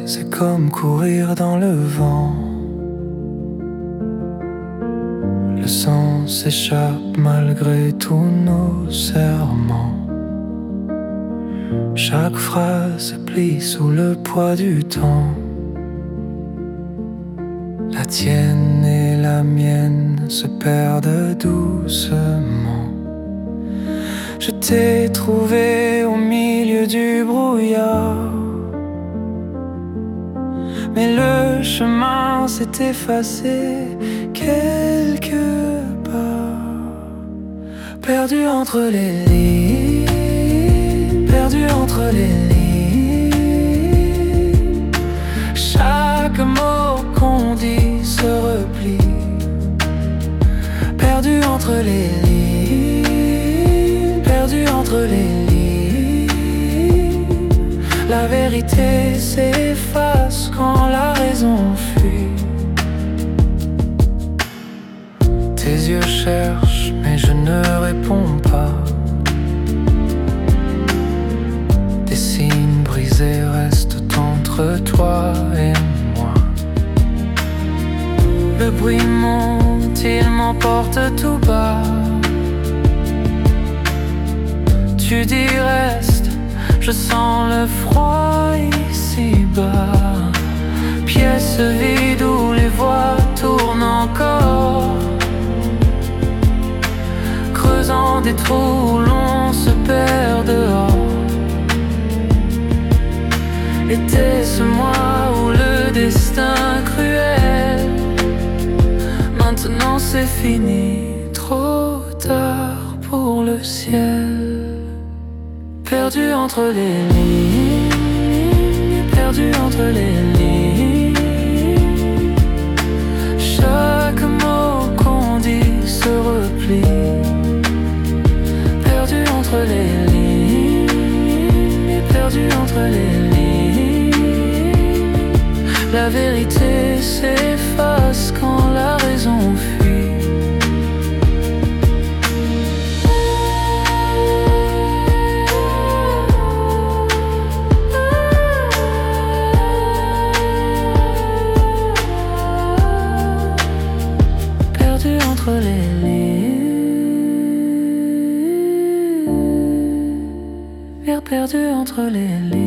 c'est comme courir dans le vent. Le sang s'échappe malgré tous nos serments. Chaque phrase se plie sous le poids du temps. La tienne et la mienne se perdent doucement. Je t'ai trouvé au milieu du brouillard, mais le chemin s'est effacé quelque part. Perdu entre les lignes, perdu entre les lignes. Chaque mot qu'on dit se replie. Perdu entre les lignes, perdu entre les lignes. La vérité s'efface quand la raison fuit. Tes yeux cherchent, mais je ne réponds pas. Des signes brisés restent entre toi et moi. Le bruit monte, il m'emporte tout bas. Tu dis reste, je sens le froid ici-bas. Pièce vide où les voix tournent encore, creusant des trous où l'on se perd dehors. Était-ce moi ou le destin cruel? Maintenant c'est fini, trop tard pour le ciel. Perdu entre les lignes, perdu entre les lignes. Chaque mot qu'on dit se replie. Perdu entre les lignes, perdu entre les lignes. La vérité s'efface quand la raison fuit. Entre les lignes, perdu entre les lignes.